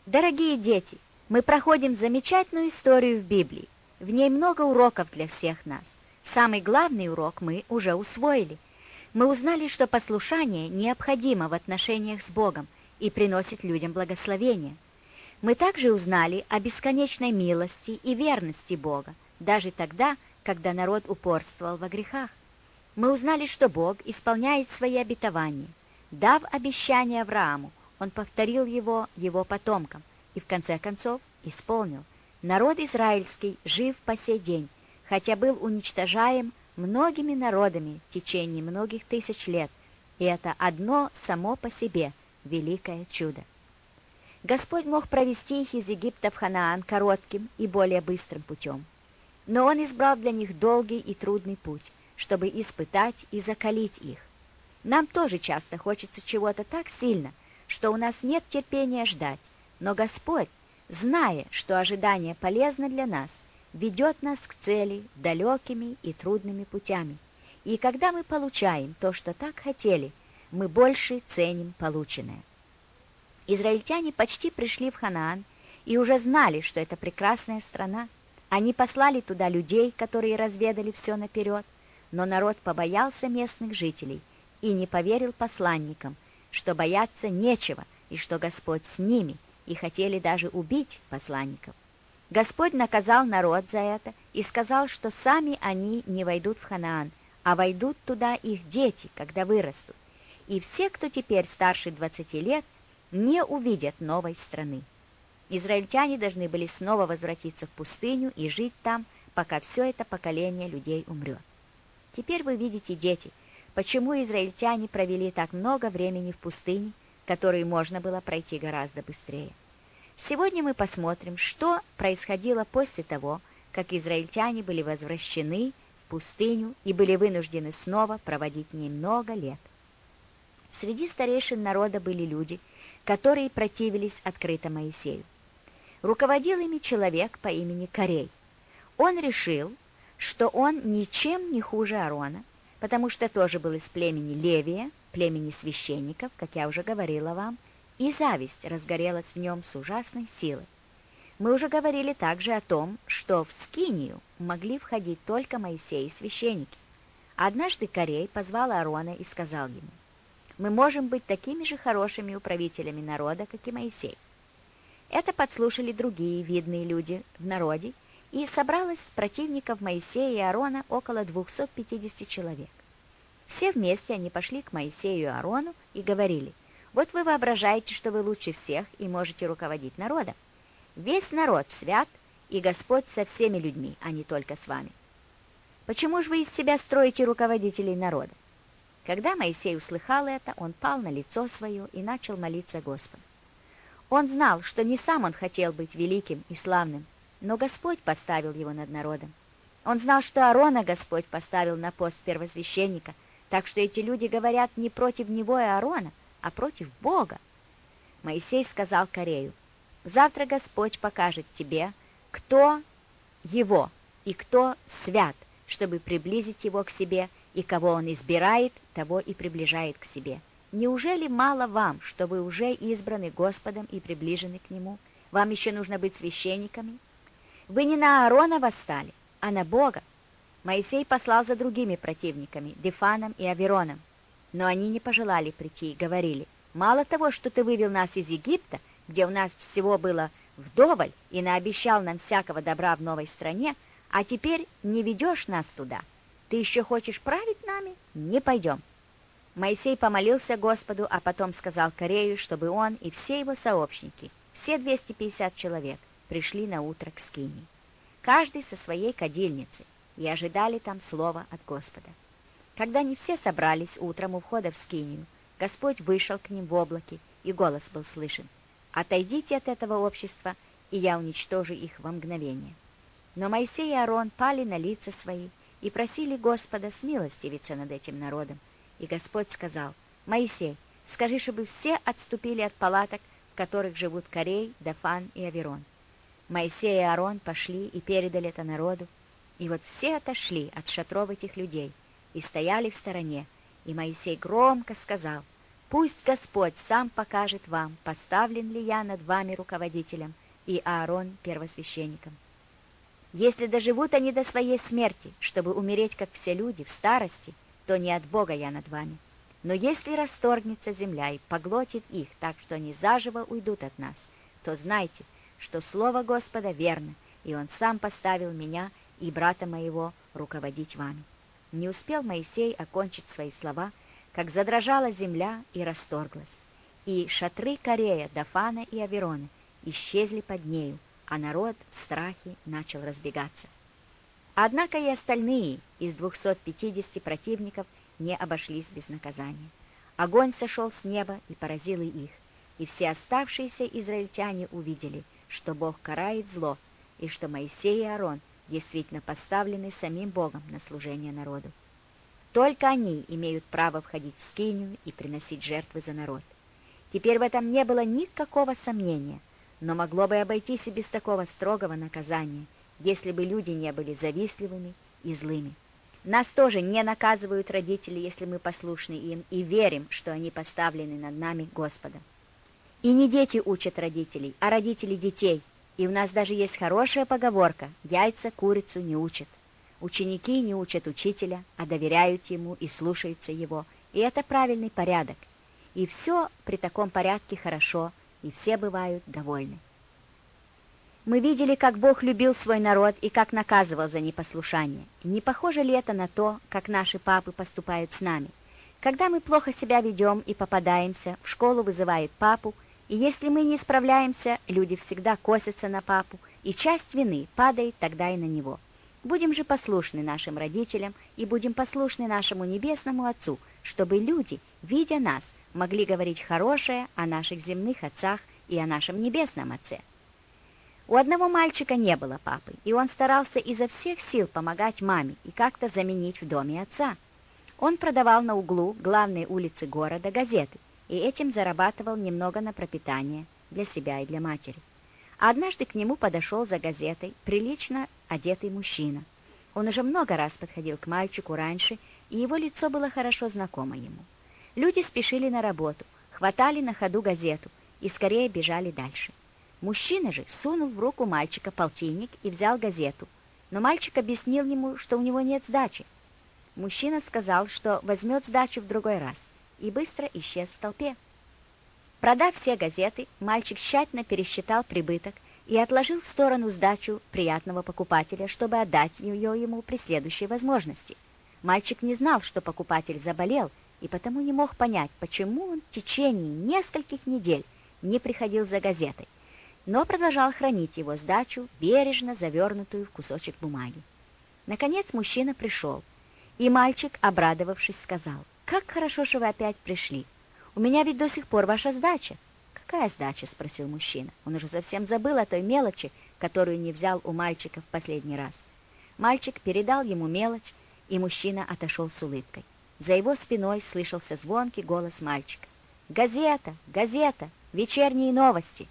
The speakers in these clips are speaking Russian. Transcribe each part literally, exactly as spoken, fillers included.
Дорогие дети, мы проходим замечательную историю в Библии. В ней много уроков для всех нас. Самый главный урок мы уже усвоили. Мы узнали, что послушание необходимо в отношениях с Богом и приносит людям благословение. Мы также узнали о бесконечной милости и верности Бога, даже тогда, когда народ упорствовал во грехах. Мы узнали, что Бог исполняет свои обетования. Дав обещание Аврааму, Он повторил его его потомкам и в конце концов исполнил. Народ израильский жив по сей день, хотя был уничтожаем многими народами в течение многих тысяч лет, и это одно само по себе великое чудо. Господь мог провести их из Египта в Ханаан коротким и более быстрым путем, но Он избрал для них долгий и трудный путь, чтобы испытать и закалить их. Нам тоже часто хочется чего-то так сильно, что у нас нет терпения ждать, но Господь, зная, что ожидание полезно для нас, ведет нас к цели далекими и трудными путями. И когда мы получаем то, что так хотели, мы больше ценим полученное. Израильтяне почти пришли в Ханаан и уже знали, что это прекрасная страна. Они послали туда людей, которые разведали все наперед, но народ побоялся местных жителей и не поверил посланникам, что бояться нечего и что Господь с ними, и хотели даже убить посланников. Господь наказал народ за это и сказал, что сами они не войдут в Ханаан, а войдут туда их дети, когда вырастут. И все, кто теперь старше двадцати лет, не увидят новой страны. Израильтяне должны были снова возвратиться в пустыню и жить там, пока все это поколение людей умрет. Теперь вы видите, дети, почему израильтяне провели так много времени в пустыне, которую можно было пройти гораздо быстрее. Сегодня мы посмотрим, что происходило после того, как израильтяне были возвращены в пустыню и были вынуждены снова проводить в ней много лет. Среди старейшин народа были люди, которые противились открыто Моисею. Руководил ими человек по имени Корей. Он решил, что он ничем не хуже Аарона, потому что тоже был из племени Левия, племени священников, как я уже говорила вам, и зависть разгорелась в нем с ужасной силой. Мы уже говорили также о том, что в Скинию могли входить только Моисей и священники. Однажды Корей позвал Аарона и сказал ему: «Мы можем быть такими же хорошими управителями народа, как и Моисей». Это подслушали другие видные люди в народе, и собралось с противников Моисея и Аарона около двухсот пятидесяти человек. Все вместе они пошли к Моисею и Аарону и говорили: «Вот вы воображаете, что вы лучше всех и можете руководить народом. Весь народ свят, и Господь со всеми людьми, а не только с вами. Почему же вы из себя строите руководителей народа?» Когда Моисей услыхал это, он пал на лицо свое и начал молиться Господу. Он знал, что не сам он хотел быть великим и славным, но Господь поставил его над народом. Он знал, что Аарона Господь поставил на пост первосвященника, так что эти люди говорят не против него и Аарона, а против Бога. Моисей сказал Корею: «Завтра Господь покажет тебе, кто его и кто свят, чтобы приблизить его к себе, и кого он избирает, того и приближает к себе. Неужели мало вам, что вы уже избраны Господом и приближены к Нему? Вам еще нужно быть священниками? Вы не на Аарона восстали, а на Бога». Моисей послал за другими противниками, Дифаном и Авероном, но они не пожелали прийти и говорили: «Мало того, что ты вывел нас из Египта, где у нас всего было вдоволь, и наобещал нам всякого добра в новой стране, а теперь не ведешь нас туда. Ты еще хочешь править нами? Не пойдем». Моисей помолился Господу, а потом сказал Корею, чтобы он и все его сообщники, все двести пятьдесят человек, пришли на утро к Скинии, каждый со своей кадильницей, и ожидали там слова от Господа. Когда они все собрались утром у входа в Скинию, Господь вышел к ним в облаке, и голос был слышен: «Отойдите от этого общества, и я уничтожу их во мгновение». Но Моисей и Аарон пали на лица свои и просили Господа смилостивиться над этим народом. И Господь сказал: «Моисей, скажи, чтобы все отступили от палаток, в которых живут Корей, Дафан и Аверон». Моисей и Аарон пошли и передали это народу, и вот все отошли от шатров этих людей и стояли в стороне, и Моисей громко сказал: Пусть Господь сам покажет вам, поставлен ли я над вами руководителем и Аарон первосвященником. Если доживут они до своей смерти, чтобы умереть, как все люди, в старости, то не от Бога я над вами. Но если расторгнется земля и поглотит их так, что они заживо уйдут от нас, то знайте, что слово Господа верно, и Он сам поставил меня и брата моего руководить вами». Не успел Моисей окончить свои слова, как задрожала земля и расторглась, и шатры Корея, Дафана и Аверона исчезли под нею, а народ в страхе начал разбегаться. Однако и остальные из двухсот пятидесяти противников не обошлись без наказания. Огонь сошел с неба и поразил и их, и все оставшиеся израильтяне увидели, что Бог карает зло, и что Моисей и Аарон действительно поставлены самим Богом на служение народу. Только они имеют право входить в скинию и приносить жертвы за народ. Теперь в этом не было никакого сомнения, но могло бы обойтись и без такого строгого наказания, если бы люди не были завистливыми и злыми. Нас тоже не наказывают родители, если мы послушны им и верим, что они поставлены над нами Господом. И не дети учат родителей, а родители детей. И у нас даже есть хорошая поговорка: «Яйца курицу не учат». Ученики не учат учителя, а доверяют ему и слушаются его. И это правильный порядок. И все при таком порядке хорошо, и все бывают довольны. Мы видели, как Бог любил свой народ и как наказывал за непослушание. Не похоже ли это на то, как наши папы поступают с нами? Когда мы плохо себя ведем и попадаемся, в школу вызывает папу, и если мы не справляемся, люди всегда косятся на папу, и часть вины падает тогда и на него. Будем же послушны нашим родителям и будем послушны нашему Небесному Отцу, чтобы люди, видя нас, могли говорить хорошее о наших земных отцах и о нашем Небесном Отце. У одного мальчика не было папы, и он старался изо всех сил помогать маме и как-то заменить в доме отца. Он продавал на углу главной улицы города газеты, и этим зарабатывал немного на пропитание для себя и для матери. Однажды к нему подошел за газетой прилично одетый мужчина. Он уже много раз подходил к мальчику раньше, и его лицо было хорошо знакомо ему. Люди спешили на работу, хватали на ходу газету и скорее бежали дальше. Мужчина же сунул в руку мальчика полтинник и взял газету, но мальчик объяснил ему, что у него нет сдачи. Мужчина сказал, что возьмет сдачу в другой раз, и быстро исчез в толпе. Продав все газеты, мальчик тщательно пересчитал прибыток и отложил в сторону сдачу приятного покупателя, чтобы отдать ее ему при следующей возможности. Мальчик не знал, что покупатель заболел, и потому не мог понять, почему он в течение нескольких недель не приходил за газетой, но продолжал хранить его сдачу, бережно завернутую в кусочек бумаги. Наконец мужчина пришел, и мальчик, обрадовавшись, сказал: «Как хорошо, что вы опять пришли. У меня ведь до сих пор ваша сдача». «Какая сдача?» — спросил мужчина. Он уже совсем забыл о той мелочи, которую не взял у мальчика в последний раз. Мальчик передал ему мелочь, и мужчина отошел с улыбкой. За его спиной слышался звонкий голос мальчика: «Газета! Газета! Вечерние новости!»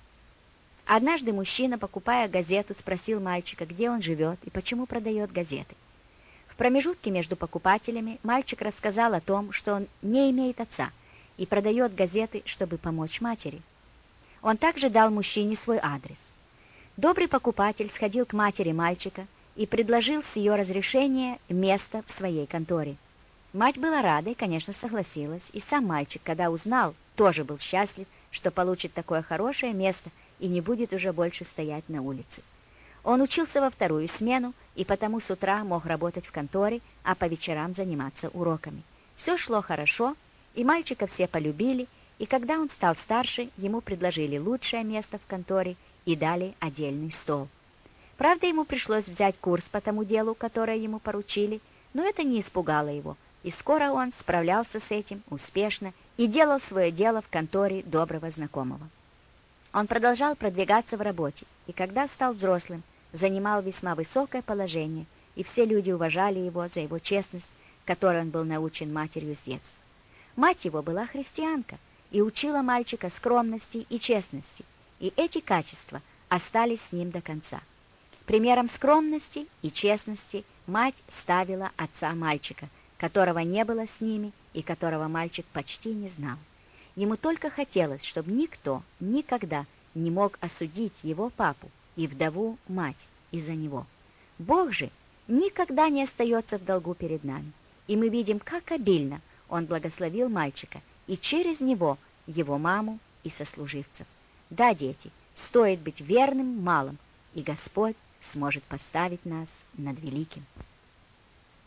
Однажды мужчина, покупая газету, спросил мальчика, где он живет и почему продает газеты. В промежутке между покупателями мальчик рассказал о том, что он не имеет отца и продает газеты, чтобы помочь матери. Он также дал мужчине свой адрес. Добрый покупатель сходил к матери мальчика и предложил с ее разрешения место в своей конторе. Мать была рада и, конечно, согласилась, и сам мальчик, когда узнал, тоже был счастлив, что получит такое хорошее место и не будет уже больше стоять на улице. Он учился во вторую смену и потому с утра мог работать в конторе, а по вечерам заниматься уроками. Все шло хорошо, и мальчика все полюбили, и когда он стал старше, ему предложили лучшее место в конторе и дали отдельный стол. Правда, ему пришлось взять курс по тому делу, которое ему поручили, но это не испугало его, и скоро он справлялся с этим успешно и делал свое дело в конторе доброго знакомого. Он продолжал продвигаться в работе, и когда стал взрослым, занимал весьма высокое положение, и все люди уважали его за его честность, которой он был научен матерью с детства. Мать его была христианка и учила мальчика скромности и честности, и эти качества остались с ним до конца. Примером скромности и честности мать ставила отца мальчика, которого не было с ними и которого мальчик почти не знал. Ему только хотелось, чтобы никто никогда не мог осудить его папу и вдову мать из-за него. Бог же никогда не остается в долгу перед нами, и мы видим, как обильно Он благословил мальчика и через него его маму и сослуживцев. Да, дети, стоит быть верным малым, и Господь сможет поставить нас над великим.